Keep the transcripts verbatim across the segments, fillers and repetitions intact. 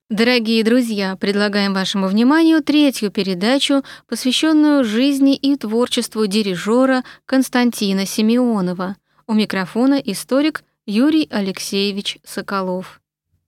Дорогие друзья, предлагаем вашему вниманию третью передачу, посвященную жизни и творчеству дирижера Константина Симеонова. У микрофона историк Юрий Алексеевич Соколов.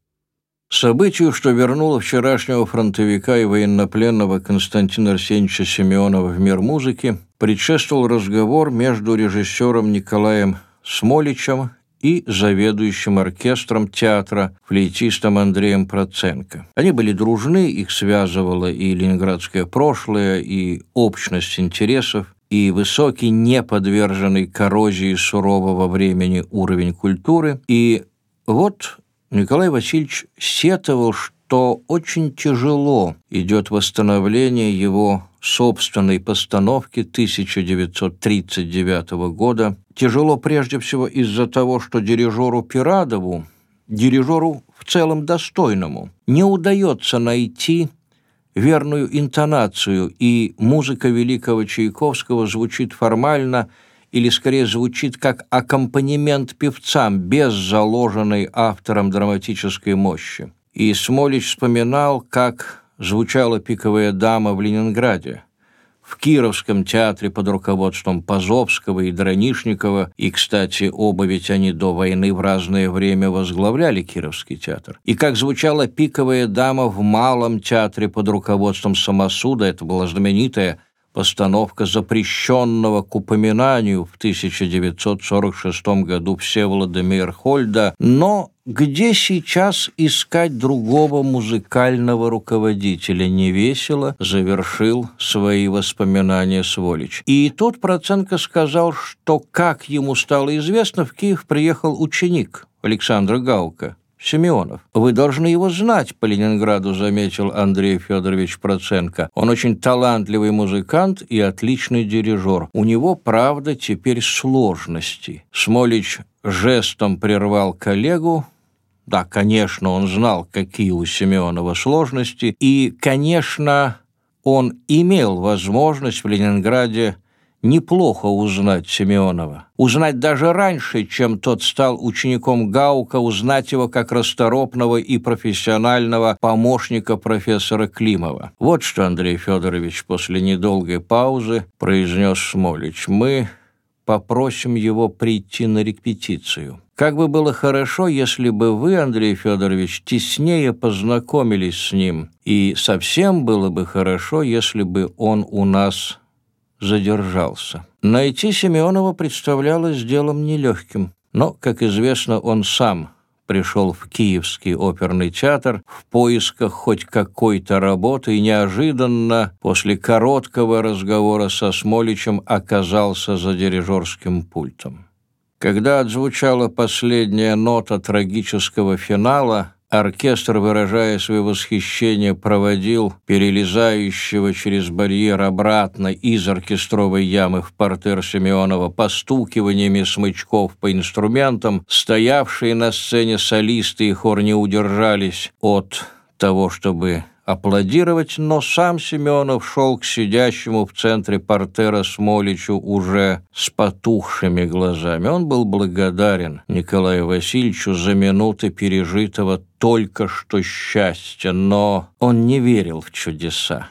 Событию, что вернуло вчерашнего фронтовика и военнопленного Константина Арсеньевича Симеонова в мир музыки, предшествовал разговор между режиссером Николаем Смоличем и заведующим оркестром театра флейтистом Андреем Проценко. Они были дружны, их связывало и ленинградское прошлое, и общность интересов, и высокий, не подверженный коррозии сурового времени уровень культуры. И вот Николай Васильевич сетовал, что очень тяжело идет восстановление его собственной постановки тысяча девятьсот тридцать девятого года. Тяжело прежде всего из-за того, что дирижеру Пирадову, дирижеру в целом достойному, не удается найти верную интонацию, и музыка великого Чайковского звучит формально или скорее звучит как аккомпанемент певцам, без заложенной автором драматической мощи. И Смолич вспоминал, как звучала «Пиковая дама» в Ленинграде, в Кировском театре под руководством Пазовского и Дранишникова, и, кстати, оба ведь они до войны в разное время возглавляли Кировский театр, и как звучала «Пиковая дама» в Малом театре под руководством Самосуда. Это была знаменитая постановка запрещенного к упоминанию в тысяча девятьсот сорок шестом году Всеволода Мейерхольда. Но где сейчас искать другого музыкального руководителя? Невесело завершил свои воспоминания Смолич. И тут Проценко сказал, что, как ему стало известно, в Киев приехал ученик Александра Гаука, Симеонов. «Вы должны его знать», — по Ленинграду заметил Андрей Федорович Проценко. «Он очень талантливый музыкант и отличный дирижер. У него, правда, теперь сложности». Смолич жестом прервал коллегу. Да, конечно, он знал, какие у Симеонова сложности, и, конечно, он имел возможность в Ленинграде неплохо узнать Симеонова. Узнать даже раньше, чем тот стал учеником Гаука, узнать его как расторопного и профессионального помощника профессора Климова. Вот что, Андрей Федорович, после недолгой паузы произнес Смолич: «Мы попросим его прийти на репетицию. Как бы было хорошо, если бы вы, Андрей Федорович, теснее познакомились с ним, и совсем было бы хорошо, если бы он у нас задержался». Найти Симеонова представлялось делом нелегким, но, как известно, он сам пришел в Киевский оперный театр в поисках хоть какой-то работы и неожиданно, после короткого разговора со Смоличем, оказался за дирижерским пультом. Когда отзвучала последняя нота трагического финала, оркестр, выражая свое восхищение, проводил перелезающего через барьер обратно из оркестровой ямы в партер Симеонова постукиваниями смычков по инструментам. Стоявшие на сцене солисты и хор не удержались от того, чтобы аплодировать, но сам Симеонов шел к сидящему в центре партера Смоличу уже с потухшими глазами. Он был благодарен Николаю Васильевичу за минуты пережитого только что счастья, но он не верил в чудеса.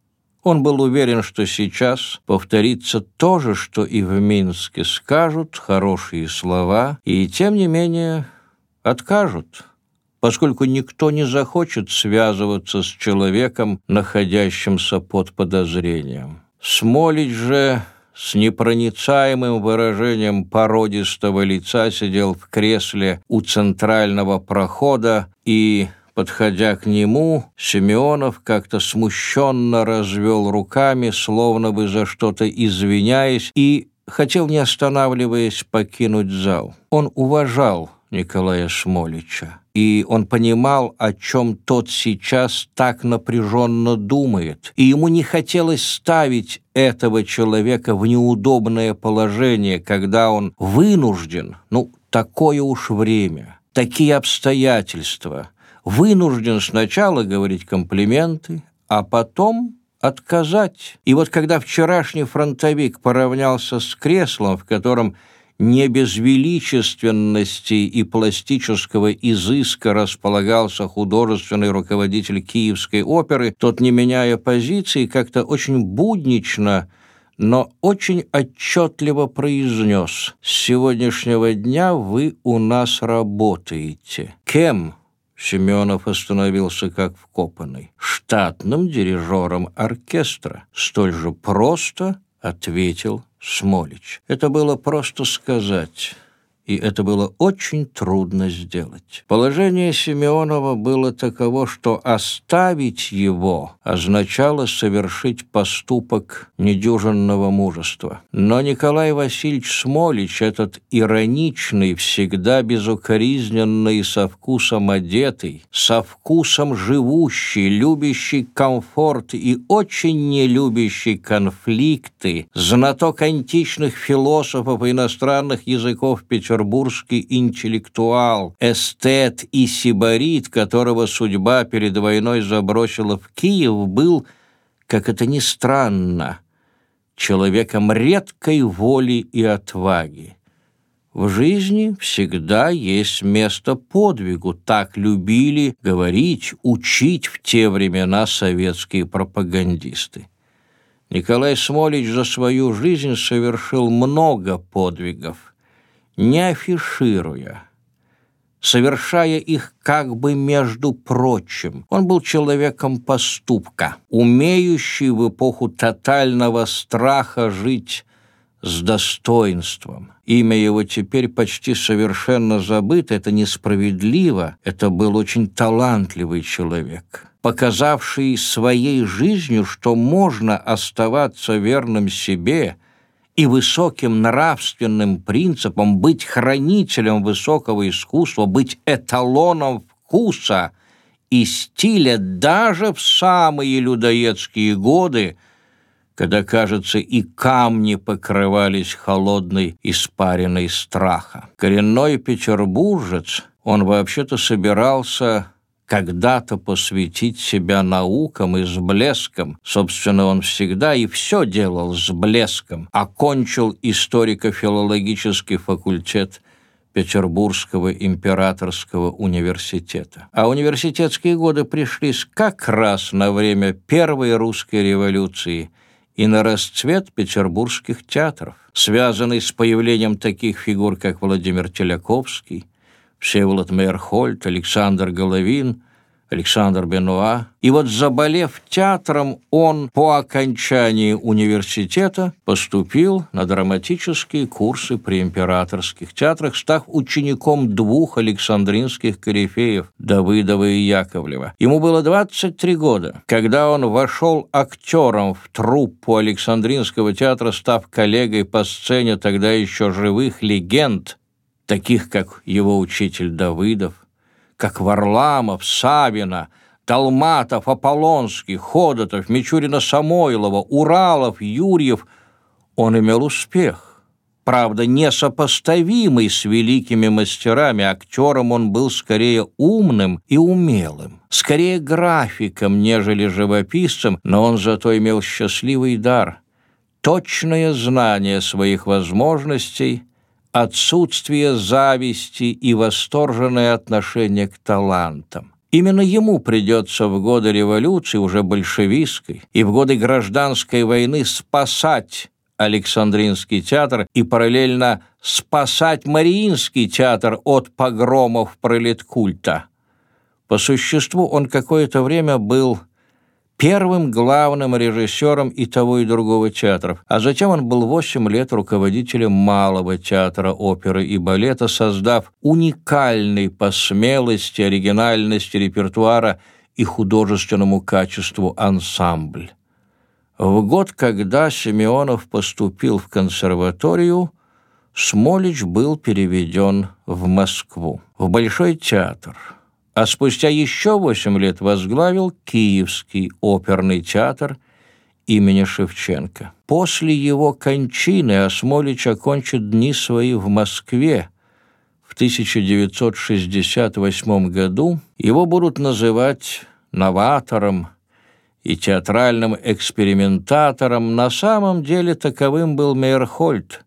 Он был уверен, что сейчас повторится то же, что и в Минске: скажут хорошие слова и, тем не менее, откажут, поскольку никто не захочет связываться с человеком, находящимся под подозрением. Смолич же с непроницаемым выражением породистого лица сидел в кресле у центрального прохода, и, подходя к нему, Симеонов как-то смущенно развел руками, словно бы за что-то извиняясь, и хотел, не останавливаясь, покинуть зал. Он уважал Николая Смолича, и он понимал, о чем тот сейчас так напряженно думает, и ему не хотелось ставить этого человека в неудобное положение, когда он вынужден, ну, такое уж время, такие обстоятельства, вынужден сначала говорить комплименты, а потом отказать. И вот когда вчерашний фронтовик поравнялся с креслом, в котором не без величественности и пластического изыска располагался художественный руководитель Киевской оперы, тот, не меняя позиции, как-то очень буднично, но очень отчетливо произнес: «С сегодняшнего дня вы у нас работаете». Кем? Семенов остановился как вкопанный. Штатным дирижером оркестра. Столь же просто ответил Смолич. Это было просто сказать, и это было очень трудно сделать. Положение Симеонова было таково, что оставить его означало совершить поступок недюжинного мужества. Но Николай Васильевич Смолич, этот ироничный, всегда безукоризненный, со вкусом одетый, со вкусом живущий, любящий комфорт и очень не любящий конфликты, знаток античных философов и иностранных языков Петербурга, петербургский интеллектуал, эстет и сибарит, которого судьба перед войной забросила в Киев, был, как это ни странно, человеком редкой воли и отваги. В жизни всегда есть место подвигу, так любили говорить, учить в те времена советские пропагандисты. Николай Смолич за свою жизнь совершил много подвигов, не афишируя, совершая их как бы между прочим. Он был человеком поступка, умеющий в эпоху тотального страха жить с достоинством. Имя его теперь почти совершенно забыто, это несправедливо, это был очень талантливый человек, показавший своей жизнью, что можно оставаться верным себе и высоким нравственным принципам, быть хранителем высокого искусства, быть эталоном вкуса и стиля даже в самые людоедские годы, когда, кажется, и камни покрывались холодной испариной страха. Коренной петербуржец, он вообще-то собирался когда-то посвятить себя наукам и с блеском. Собственно, он всегда и все делал с блеском. Окончил историко-филологический факультет Петербургского императорского университета. А университетские годы пришлись как раз на время Первой русской революции и на расцвет петербургских театров, связанный с появлением таких фигур, как Владимир Теляковский, Всеволод Мейерхольд, Александр Головин, Александр Бенуа. И вот, заболев театром, он по окончании университета поступил на драматические курсы при императорских театрах, став учеником двух александринских корифеев Давыдова и Яковлева. Ему было двадцать три года, когда он вошел актером в труппу Александринского театра, став коллегой по сцене тогда еще живых легенд, таких как его учитель Давыдов, как Варламов, Савина, Долматов, Аполлонский, Ходотов, Мичурина-Самойлова, Уралов, Юрьев. Он имел успех, правда, несопоставимый с великими мастерами. Актером он был скорее умным и умелым, скорее графиком, нежели живописцем, но он зато имел счастливый дар, точное знание своих возможностей, отсутствие зависти и восторженное отношение к талантам. Именно ему придется в годы революции, уже большевистской, и в годы гражданской войны спасать Александринский театр и параллельно спасать Мариинский театр от погромов пролеткульта. По существу он какое-то время был первым главным режиссером и того, и другого театров, а затем он был восемь лет руководителем Малого театра оперы и балета, создав уникальный по смелости, оригинальности репертуара и художественному качеству ансамбль. В год, когда Симеонов поступил в консерваторию, Смолич был переведен в Москву, в Большой театр, а спустя еще восемь лет возглавил Киевский оперный театр имени Шевченко. После его кончины Смолич окончит дни свои в Москве. В тысяча девятьсот шестьдесят восьмом году его будут называть новатором и театральным экспериментатором. На самом деле таковым был Мейерхольд,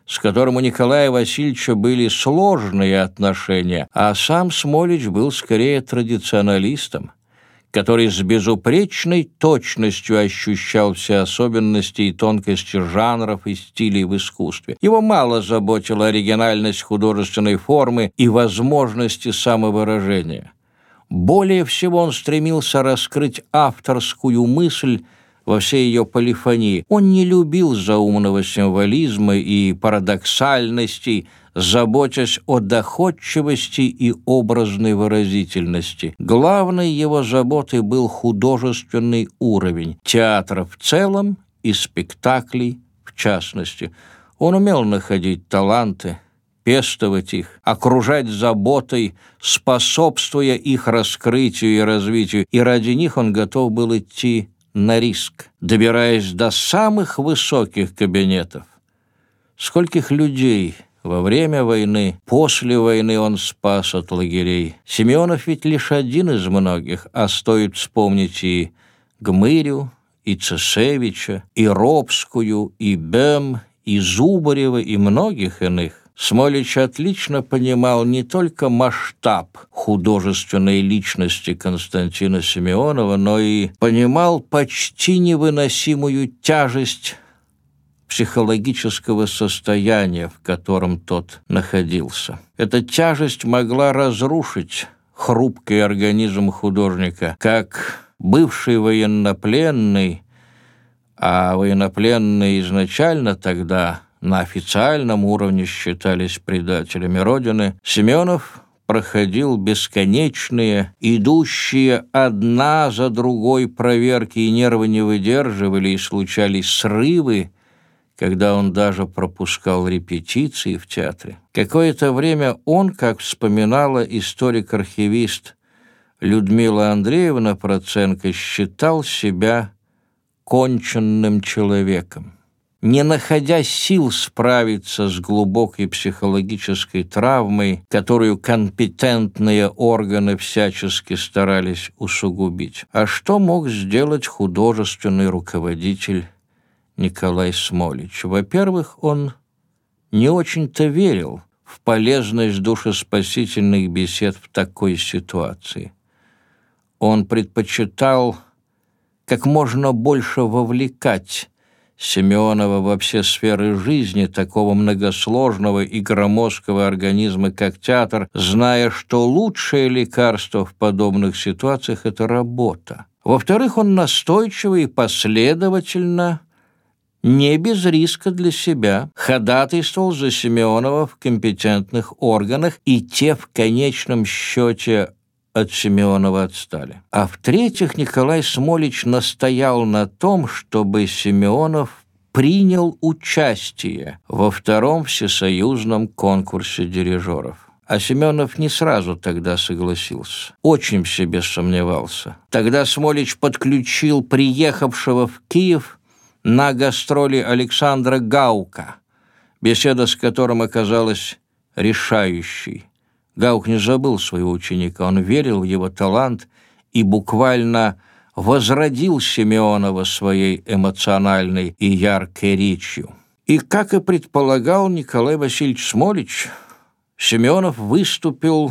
с которым у Николая Васильевича были сложные отношения, а сам Смолич был скорее традиционалистом, который с безупречной точностью ощущал все особенности и тонкости жанров и стилей в искусстве. Его мало заботила оригинальность художественной формы и возможности самовыражения. Более всего он стремился раскрыть авторскую мысль во всей ее полифонии. Он не любил заумного символизма и парадоксальностей, заботясь о доходчивости и образной выразительности. Главной его заботой был художественный уровень театра в целом и спектаклей в частности. Он умел находить таланты, пестовать их, окружать заботой, способствуя их раскрытию и развитию, и ради них он готов был идти на риск, добираясь до самых высоких кабинетов. Скольких людей во время войны, после войны он спас от лагерей. Семенов ведь лишь один из многих, а стоит вспомнить и Гмырю, и Цесевича, и Робскую, и Бем, и Зубарева, и многих иных. Смолич отлично понимал не только масштаб художественной личности Константина Симеонова, но и понимал почти невыносимую тяжесть психологического состояния, в котором тот находился. Эта тяжесть могла разрушить хрупкий организм художника, как бывший военнопленный, а военнопленные изначально тогда на официальном уровне считались предателями Родины, Семенов проходил бесконечные, идущие одна за другой проверки, и нервы не выдерживали, и случались срывы, когда он даже пропускал репетиции в театре. Какое-то время он, как вспоминала историк-архивист Людмила Андреевна Проценко, считал себя конченным человеком. Не находя сил справиться с глубокой психологической травмой, которую компетентные органы всячески старались усугубить. А что мог сделать художественный руководитель Николай Смолич? Во-первых, он не очень-то верил в полезность душеспасительных бесед в такой ситуации. Он предпочитал как можно больше вовлекать Симеонова во все сферы жизни такого многосложного и громоздкого организма, как театр, зная, что лучшее лекарство в подобных ситуациях – это работа. Во-вторых, он настойчиво и последовательно, не без риска для себя, ходатайствовал за Симеонова в компетентных органах, и те в конечном счете от Симеонова отстали. А в-третьих, Николай Смолич настоял на том, чтобы Симеонов принял участие во втором всесоюзном конкурсе дирижеров. А Семенов не сразу тогда согласился. Очень в себе сомневался. Тогда Смолич подключил приехавшего в Киев на гастроли Александра Гаука, беседа с которым оказалась решающей. Гаук не забыл своего ученика, он верил в его талант и буквально возродил Симеонова своей эмоциональной и яркой речью. И, как и предполагал Николай Васильевич Смолич, Симеонов выступил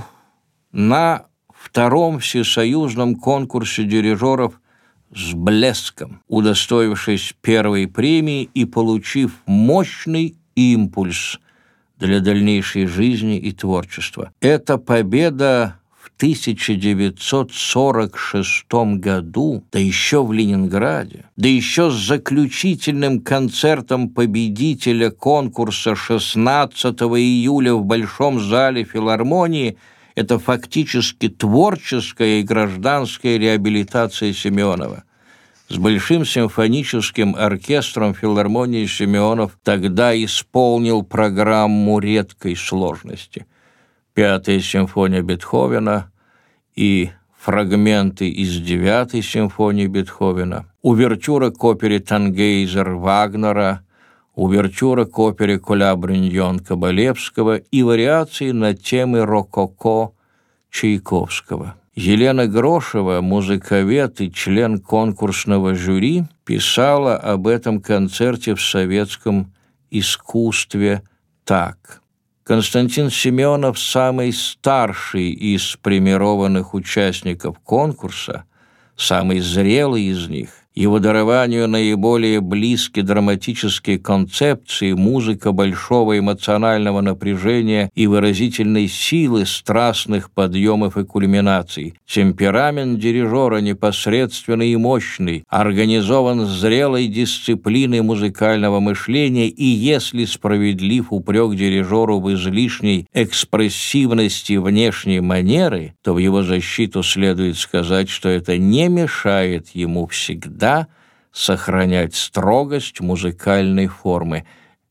на втором всесоюзном конкурсе дирижеров с блеском, удостоившись первой премии и получив мощный импульс для дальнейшей жизни и творчества. Эта победа в тысяча девятьсот сорок шестом году, да еще в Ленинграде, да еще с заключительным концертом победителя конкурса шестнадцатого июля в Большом зале филармонии, это фактически творческая и гражданская реабилитация Симеонова. С Большим симфоническим оркестром филармонии Симеонов тогда исполнил программу редкой сложности. Пятая симфония Бетховена и фрагменты из девятой симфонии Бетховена, увертюра к опере «Тангейзер» Вагнера, увертюра к опере «Коля Бриньон» Кабалевского и вариации на темы рококо Чайковского. Елена Грошева, музыковед и член конкурсного жюри, писала об этом концерте в советском искусстве так. Константин Семенов, самый старший из премированных участников конкурса, самый зрелый из них. Его дарованию наиболее близки драматические концепции, музыка большого эмоционального напряжения и выразительной силы страстных подъемов и кульминаций. Темперамент дирижера непосредственный и мощный, организован зрелой дисциплиной музыкального мышления, и если справедлив упрек дирижеру в излишней экспрессивности внешней манеры, то в его защиту следует сказать, что это не мешает ему всегда сохранять строгость музыкальной формы,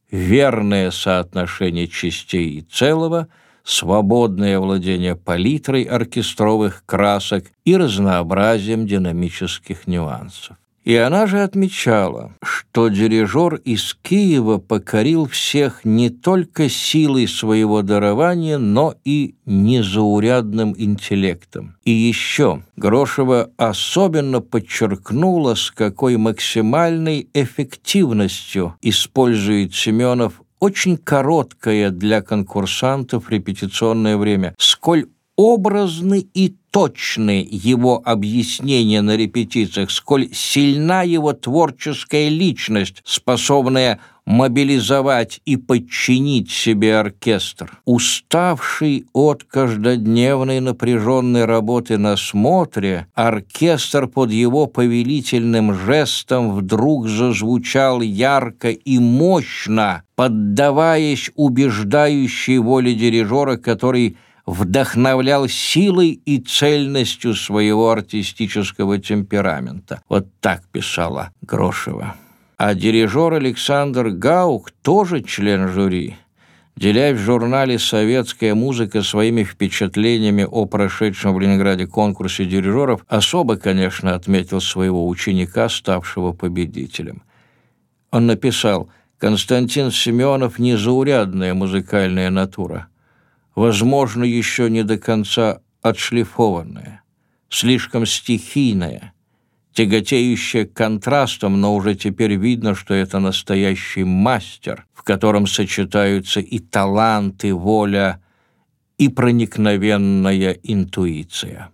верное соотношение частей и целого, свободное владение палитрой оркестровых красок и разнообразием динамических нюансов. И она же отмечала, что дирижер из Киева покорил всех не только силой своего дарования, но и незаурядным интеллектом. И еще Грошева особенно подчеркнула, с какой максимальной эффективностью использует Семенов очень короткое для конкурсантов репетиционное время, сколь образны и точны его объяснения на репетициях, сколь сильна его творческая личность, способная мобилизовать и подчинить себе оркестр. Уставший от каждодневной напряженной работы на смотре, оркестр под его повелительным жестом вдруг зазвучал ярко и мощно, поддаваясь убеждающей воле дирижера, который вдохновлял силой и цельностью своего артистического темперамента. Вот так писала Грошева. А дирижер Александр Гаук, тоже член жюри, делясь в журнале «Советская музыка» своими впечатлениями о прошедшем в Ленинграде конкурсе дирижеров, особо, конечно, отметил своего ученика, ставшего победителем. Он написал: «Константин Семенов – незаурядная музыкальная натура, возможно, еще не до конца отшлифованная, слишком стихийная, тяготеющая к контрастам, но уже теперь видно, что это настоящий мастер, в котором сочетаются и талант, и воля, и проникновенная интуиция».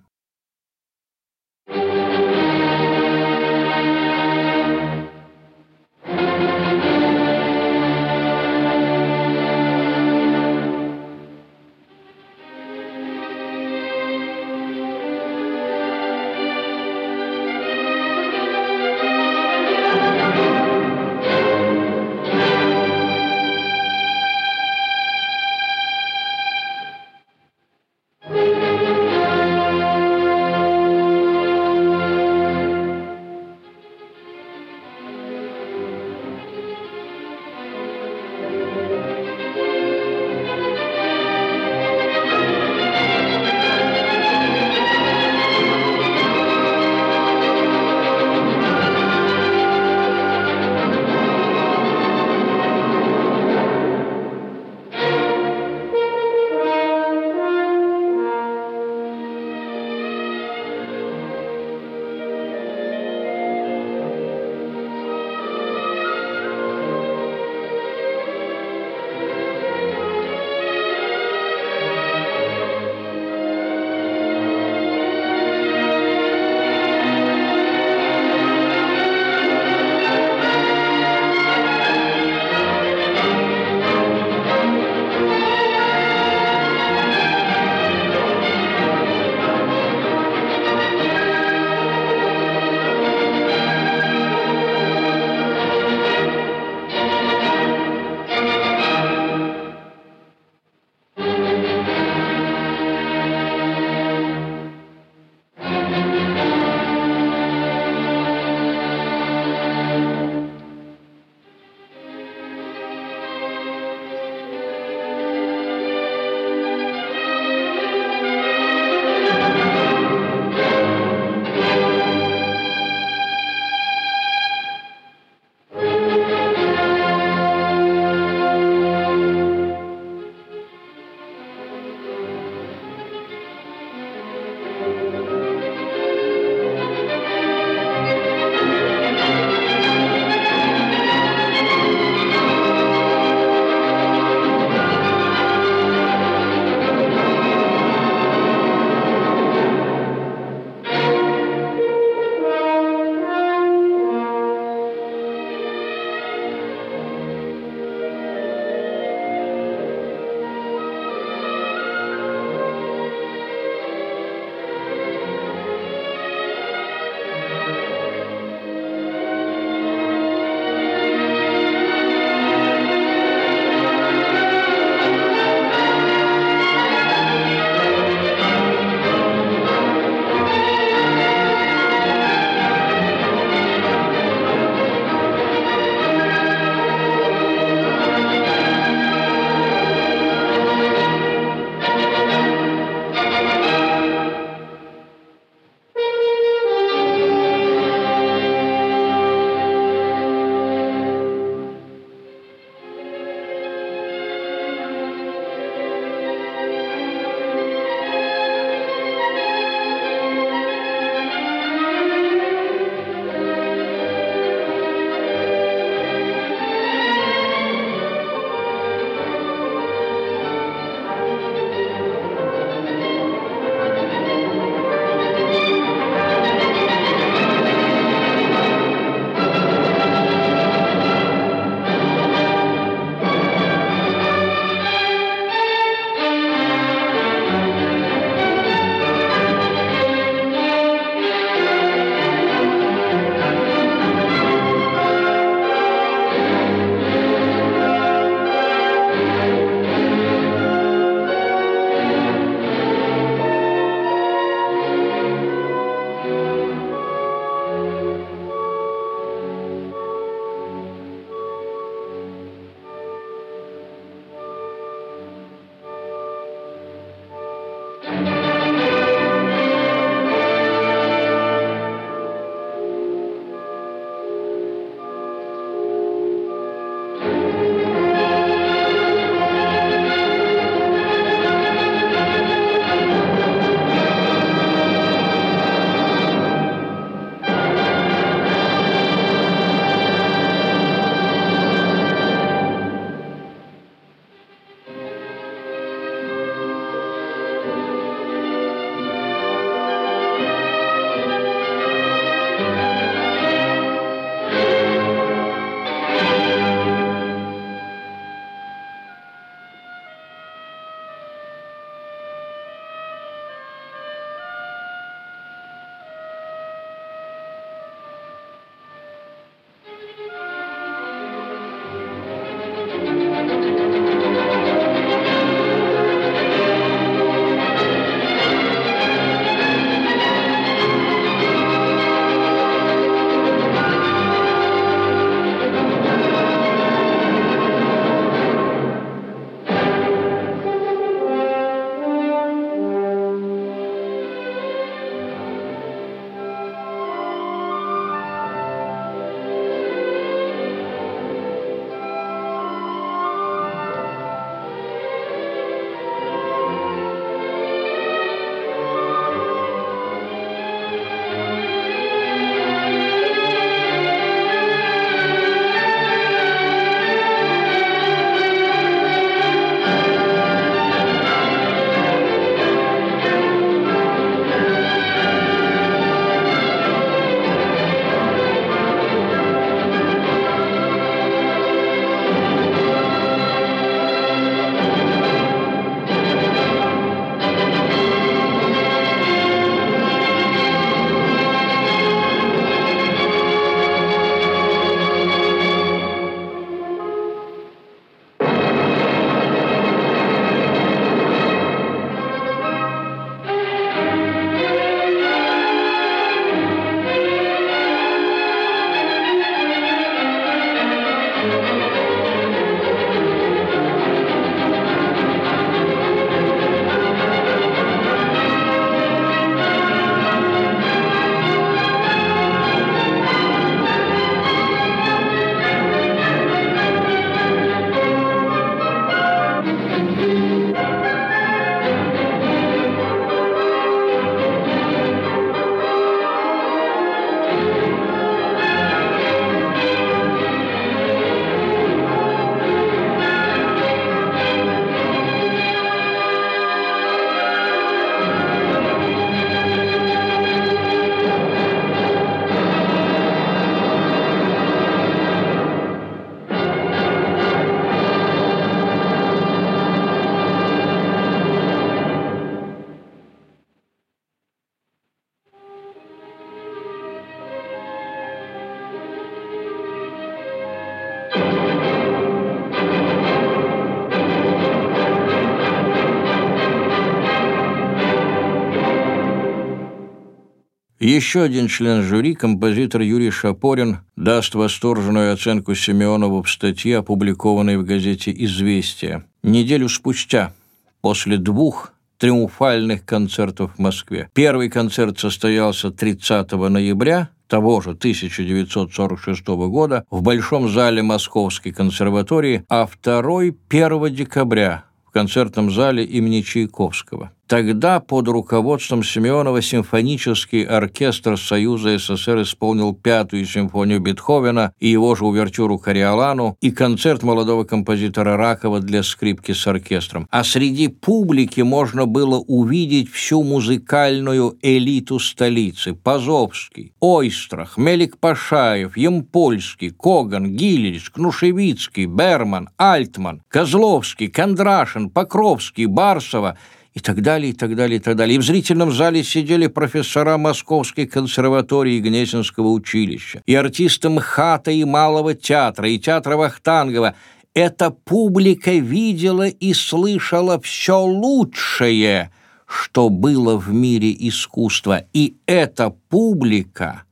Еще один член жюри, композитор Юрий Шапорин, даст восторженную оценку Симеонову в статье, опубликованной в газете «Известия». Неделю спустя, после двух триумфальных концертов в Москве. Первый концерт состоялся тридцатого ноября того же тысяча девятьсот сорок шестого года в Большом зале Московской консерватории, а второй – первого декабря в концертном зале имени Чайковского. Тогда под руководством Симеонова симфонический оркестр Союза СССР исполнил пятую симфонию Бетховена и его же увертюру «Кориолану» и концерт молодого композитора Ракова для скрипки с оркестром. А среди публики можно было увидеть всю музыкальную элиту столицы: Пазовский, Ойстрах, Мелик-Пашаев, Ямпольский, Коган, Гилерич, Кнушевицкий, Берман, Альтман, Козловский, Кондрашин, Покровский, Барсова и так далее, и так далее, и так далее. И в зрительном зале сидели профессора Московской консерватории и Гнесинского училища, и артисты МХАТа и Малого театра, и театра Вахтангова. Эта публика видела и слышала все лучшее, что было в мире искусства. И эта публика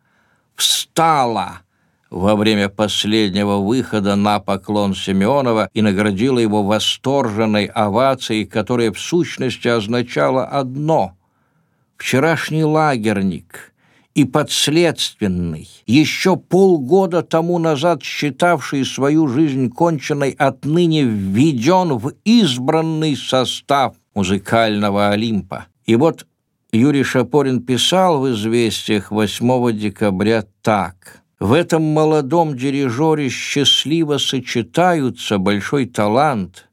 встала во время последнего выхода на поклон Симеонова и наградила его восторженной овацией, которая в сущности означала одно: вчерашний лагерник и подследственный, еще полгода тому назад считавший свою жизнь конченной, отныне введен в избранный состав музыкального Олимпа. И вот Юрий Шапорин писал в «Известиях» восьмого декабря так: «В этом молодом дирижере счастливо сочетаются большой талант,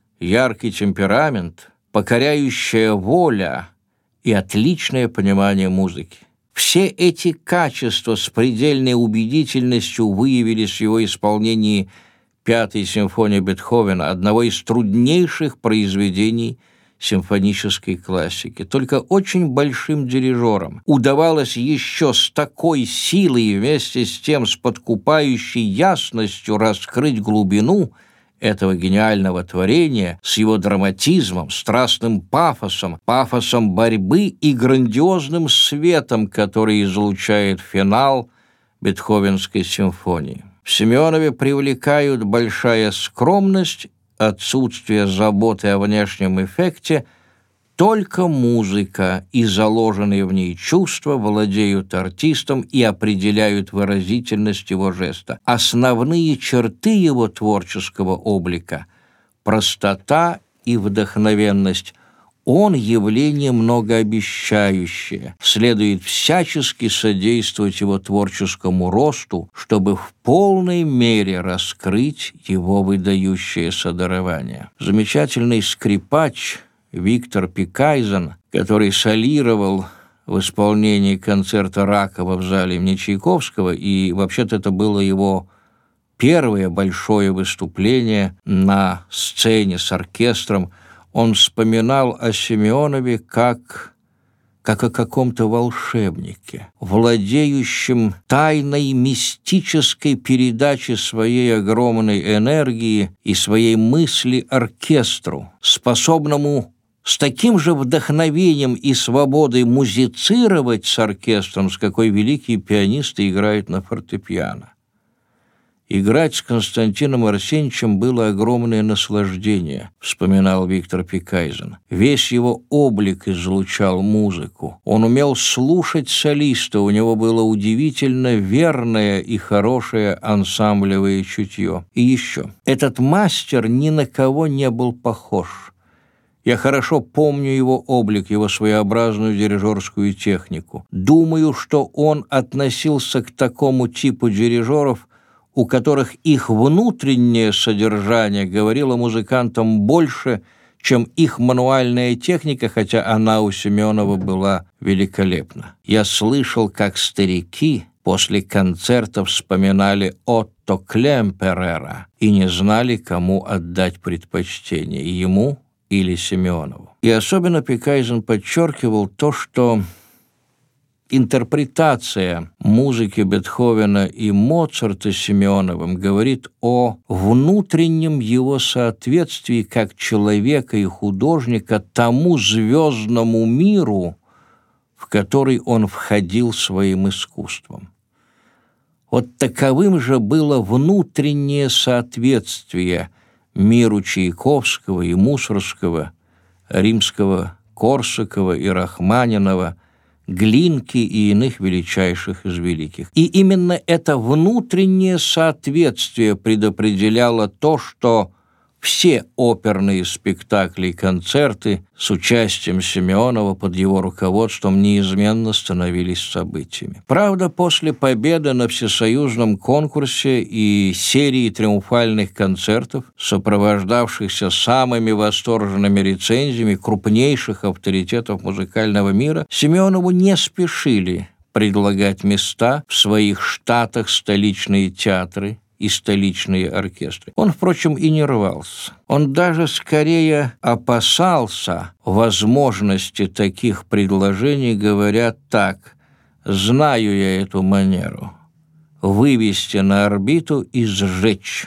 яркий темперамент, покоряющая воля и отличное понимание музыки. Все эти качества с предельной убедительностью выявились в его исполнении Пятой симфонии Бетховена, одного из труднейших произведений симфонической классики. Только очень большим дирижерам удавалось еще с такой силой и вместе с тем с подкупающей ясностью раскрыть глубину этого гениального творения с его драматизмом, страстным пафосом, пафосом борьбы и грандиозным светом, который излучает финал Бетховенской симфонии. В Симеонове привлекают большая скромность, отсутствие заботы о внешнем эффекте. Только музыка и заложенные в ней чувства владеют артистом и определяют выразительность его жеста. Основные черты его творческого облика – простота и вдохновенность. Он явление многообещающее, следует всячески содействовать его творческому росту, чтобы в полной мере раскрыть его выдающееся дарование». Замечательный скрипач Виктор Пикайзен, который солировал в исполнении концерта Ракова в зале имени Чайковского, и вообще-то это было его первое большое выступление на сцене с оркестром, он вспоминал о Симеонове как, как о каком-то волшебнике, владеющем тайной мистической передачей своей огромной энергии и своей мысли оркестру, способному с таким же вдохновением и свободой музицировать с оркестром, с какой великие пианисты играют на фортепиано. «Играть с Константином Арсеньевичем было огромное наслаждение», вспоминал Виктор Пикайзен. «Весь его облик излучал музыку. Он умел слушать солиста, у него было удивительно верное и хорошее ансамблевое чутье. И еще, этот мастер ни на кого не был похож. Я хорошо помню его облик, его своеобразную дирижерскую технику. Думаю, что он относился к такому типу дирижеров, у которых их внутреннее содержание говорило музыкантам больше, чем их мануальная техника, хотя она у Симеонова была великолепна. Я слышал, как старики после концерта вспоминали Отто Клемперера и не знали, кому отдать предпочтение, ему или Симеонову». И особенно Пикайзен подчеркивал то, что интерпретация музыки Бетховена и Моцарта Симеоновым говорит о внутреннем его соответствии как человека и художника тому звездному миру, в который он входил своим искусством. Вот таковым же было внутреннее соответствие миру Чайковского и Мусоргского, Римского, Корсакова и Рахманинова, Глинки и иных величайших из великих. И именно это внутреннее соответствие предопределяло то, что все оперные спектакли и концерты с участием Симеонова под его руководством неизменно становились событиями. Правда, после победы на всесоюзном конкурсе и серии триумфальных концертов, сопровождавшихся самыми восторженными рецензиями крупнейших авторитетов музыкального мира, Симеонову не спешили предлагать места в своих штатах столичные театры и столичные оркестры. Он, впрочем, и не рвался. Он даже скорее опасался возможности таких предложений, говоря так: «Знаю я эту манеру – вывести на орбиту и сжечь».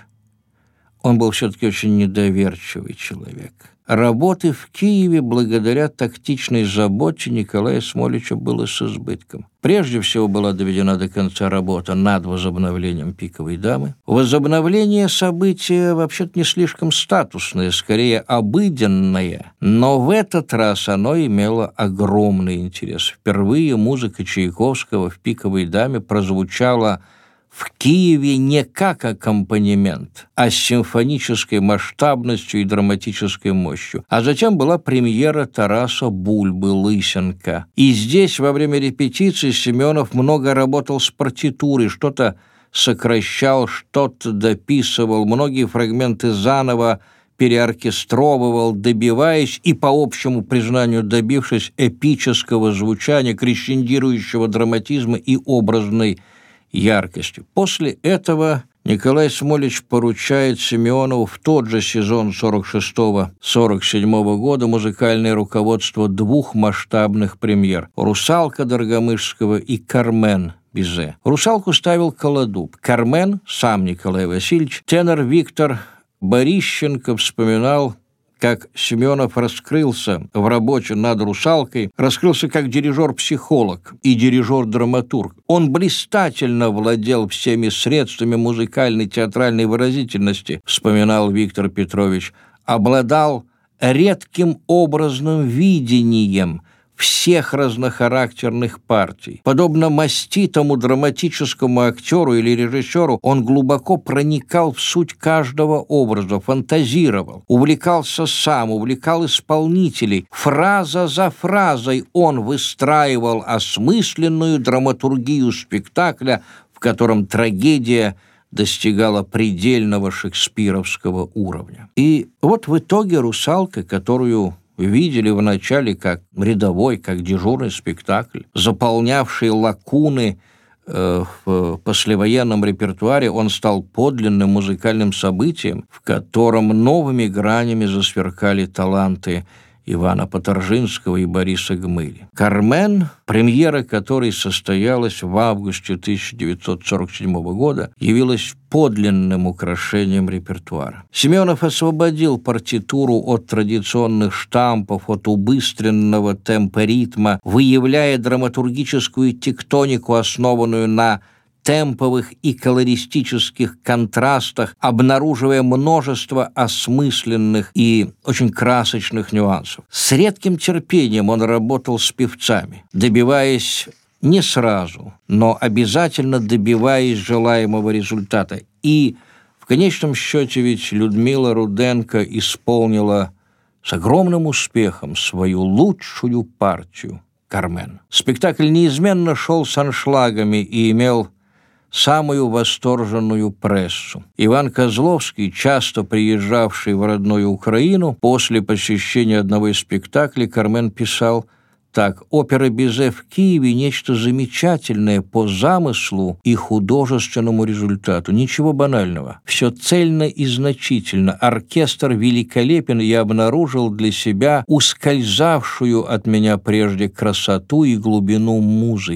Он был все-таки очень недоверчивый человек. Работы в Киеве благодаря тактичной заботе Николая Смолича было с избытком. Прежде всего была доведена до конца работа над возобновлением «Пиковой дамы». Возобновление события вообще-то не слишком статусное, скорее обыденное, но в этот раз оно имело огромный интерес. Впервые музыка Чайковского в «Пиковой даме» прозвучала в Киеве не как аккомпанемент, а с симфонической масштабностью и драматической мощью. А затем была премьера Тараса Бульбы «Лысенко». И здесь во время репетиции Семенов много работал с партитурой, что-то сокращал, что-то дописывал, многие фрагменты заново переоркестровывал, добиваясь и, по общему признанию, добившись эпического звучания, крещендирующего драматизма и образной яркостью. После этого Николай Смолич поручает Симеонову в тот же сезон сорок шестого — сорок седьмого года музыкальное руководство двух масштабных премьер «Русалка» Доргомышского и «Кармен» Бизе. «Русалку» ставил Колодуб. «Кармен» сам Николай Васильевич. Тенор Виктор Борищенко вспоминал, как Семенов раскрылся в работе над «Русалкой», раскрылся как дирижер-психолог и дирижер-драматург. Он блистательно владел всеми средствами музыкальной театральной выразительности, вспоминал Виктор Петрович, обладал редким образным видением всех разнохарактерных партий. Подобно маститому драматическому актеру или режиссеру, он глубоко проникал в суть каждого образа, фантазировал, увлекался сам, увлекал исполнителей. Фраза за фразой он выстраивал осмысленную драматургию спектакля, в котором трагедия достигала предельного шекспировского уровня. И вот в итоге «Русалка», которую видели вначале как рядовой, как дежурный спектакль, заполнявший лакуны э, в послевоенном репертуаре, он стал подлинным музыкальным событием, в котором новыми гранями засверкали таланты Ивана Поторжинского и Бориса Гмыли. «Кармен», премьера которой состоялась в августе тысяча девятьсот сорок седьмого года, явилась подлинным украшением репертуара. Семенов освободил партитуру от традиционных штампов, от убыстренного темпа ритма, выявляя драматургическую тектонику, основанную на темповых и колористических контрастах, обнаруживая множество осмысленных и очень красочных нюансов. С редким терпением он работал с певцами, добиваясь не сразу, но обязательно добиваясь желаемого результата. И в конечном счете ведь Людмила Руденко исполнила с огромным успехом свою лучшую партию «Кармен». Спектакль неизменно шел с аншлагами и имел самую восторженную прессу. Иван Козловский, часто приезжавший в родную Украину, после посещения одного из спектаклей «Кармен» писал так: «Опера Бизе в Киеве – нечто замечательное по замыслу и художественному результату. Ничего банального. Все цельно и значительно. Оркестр великолепен, я обнаружил для себя ускользавшую от меня прежде красоту и глубину музыки».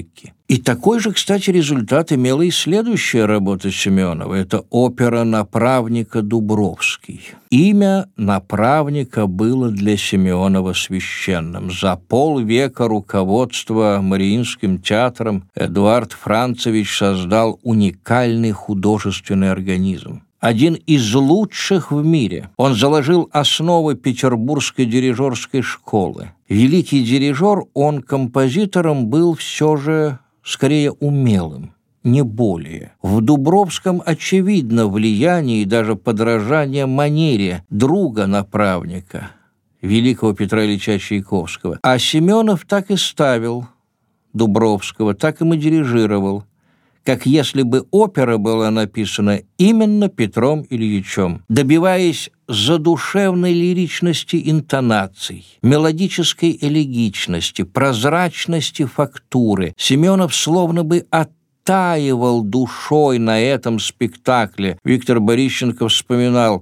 И такой же, кстати, результат имела и следующая работа Семенова. Это опера «Направника Дубровский». Имя «Направника» было для Семенова священным. За полвека руководства Мариинским театром Эдуард Францевич создал уникальный художественный организм. Один из лучших в мире. Он заложил основы петербургской дирижерской школы. Великий дирижер, он композитором был все же скорее умелым, не более. В Дубровском очевидно влияние и даже подражание манере друга направника, великого Петра Ильича Чайковского. А Семенов так и ставил Дубровского, так им и дирижировал, как если бы опера была написана именно Петром Ильичем, добиваясь задушевной лиричности интонаций, мелодической элегичности, прозрачности фактуры. Семенов словно бы оттаивал душой на этом спектакле. Виктор Борищенко вспоминал: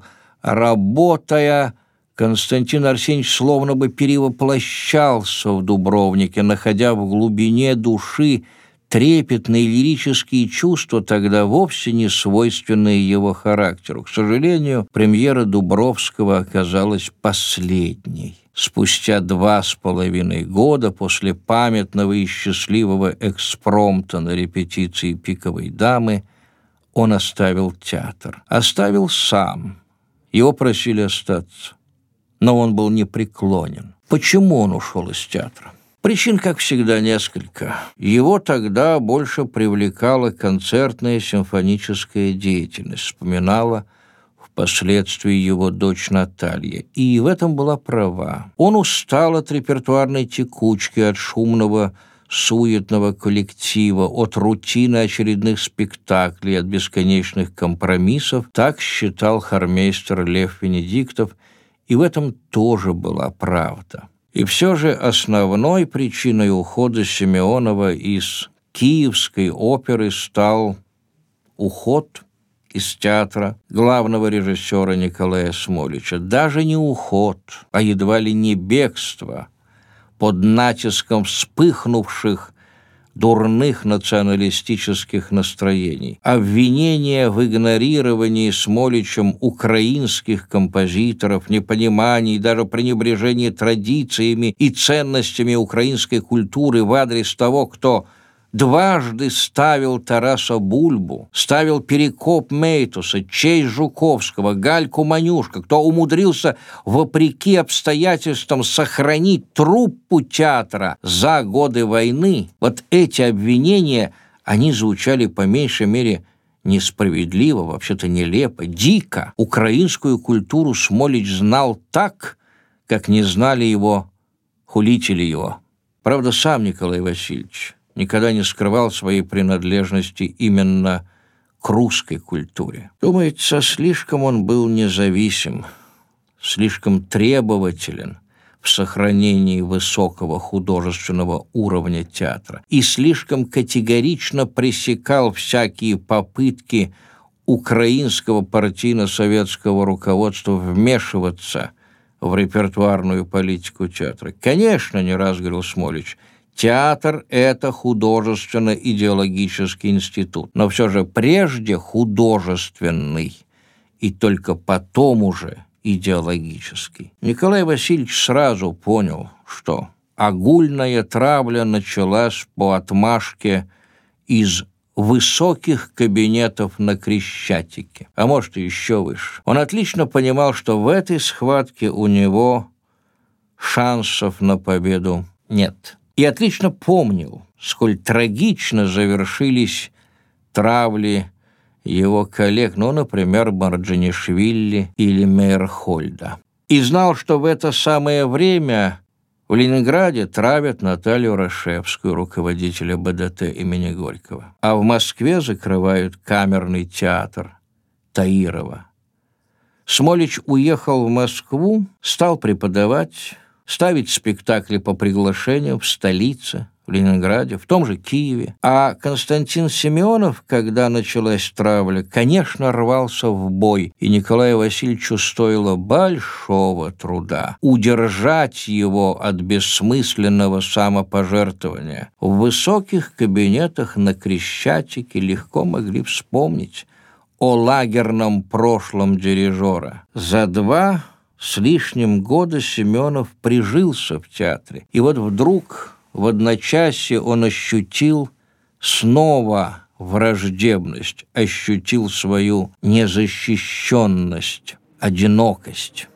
работая, Константин Арсеньевич словно бы перевоплощался в Дубровнике, находя в глубине души трепетные лирические чувства, тогда вовсе не свойственные его характеру. К сожалению, премьера Дубровского оказалась последней. Спустя два с половиной года после памятного и счастливого экспромта на репетиции «Пиковой дамы» он оставил театр. Оставил сам. Его просили остаться. Но он был непреклонен. Почему он ушел из театра? Причин, как всегда, несколько. Его тогда больше привлекала концертная симфоническая деятельность, вспоминала впоследствии его дочь Наталья. И в этом была права. Он устал от репертуарной текучки, от шумного, суетного коллектива, от рутины очередных спектаклей, от бесконечных компромиссов. Так считал хормейстер Лев Венедиктов, и в этом тоже была правда. И все же основной причиной ухода Симеонова из Киевской оперы стал уход из театра главного режиссера Николая Смолича. Даже не уход, а едва ли не бегство под натиском вспыхнувших дурных националистических настроений. Обвинения в игнорировании Смоличем украинских композиторов, непонимании и даже пренебрежении традициями и ценностями украинской культуры в адрес того, кто дважды ставил Тараса Бульбу, ставил Перекоп Мейтуса, честь Жуковского, Гальку Манюшка, кто умудрился, вопреки обстоятельствам, сохранить труппу театра за годы войны. Вот эти обвинения, они звучали по меньшей мере несправедливо, вообще-то нелепо, дико. Украинскую культуру Смолич знал так, как не знали его хулители его. Правда, сам Николай Васильевич никогда не скрывал своей принадлежности именно к русской культуре. Думается, слишком он был независим, слишком требователен в сохранении высокого художественного уровня театра и слишком категорично пресекал всякие попытки украинского партийно-советского руководства вмешиваться в репертуарную политику театра. Конечно, не раз говорил Смолич, театр – это художественно-идеологический институт, но все же прежде художественный, и только потом уже идеологический. Николай Васильевич сразу понял, что огульная травля началась по отмашке из высоких кабинетов на Крещатике, а может и еще выше. Он отлично понимал, что в этой схватке у него шансов на победу нет. И отлично помнил, сколь трагично завершились травли его коллег, ну, например, Марджанишвили или Мейерхольда. И знал, что в это самое время в Ленинграде травят Наталью Рашевскую, руководителя БДТ имени Горького, а в Москве закрывают камерный театр Таирова. Смолич уехал в Москву, стал преподавать, ставить спектакли по приглашению в столице, в Ленинграде, в том же Киеве. А Константин Семенов, когда началась травля, конечно, рвался в бой, и Николаю Васильевичу стоило большого труда удержать его от бессмысленного самопожертвования. В высоких кабинетах на Крещатике легко могли вспомнить о лагерном прошлом дирижера. За два с лишним года Семенов прижился в театре, и вот вдруг в одночасье он ощутил снова враждебность, ощутил свою незащищенность, одинокость.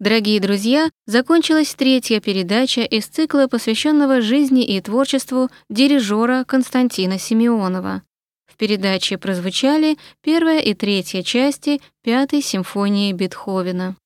Дорогие друзья, закончилась третья передача из цикла, посвященного жизни и творчеству дирижера Константина Симеонова. В передаче прозвучали первая и третья части Пятой симфонии Бетховена.